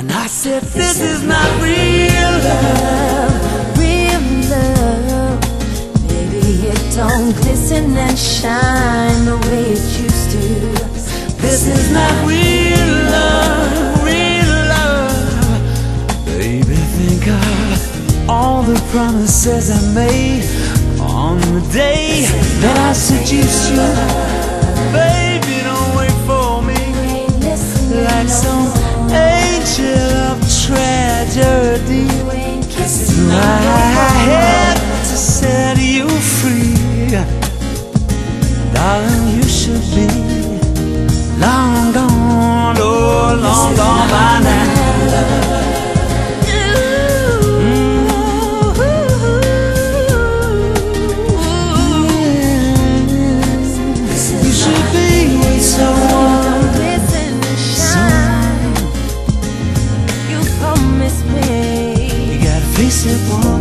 I said, this is not real love. Real love, baby, it don't glisten and shine the way it used to. This is not real love, real love. Baby, think of all the promises I made on the day that I seduced you. Baby, don't wait for me like some angel of tragedy. I had to set you free. Darling, you should be long gone, oh, long gone by now. You should be someone. You promised me. You gotta face it, boy.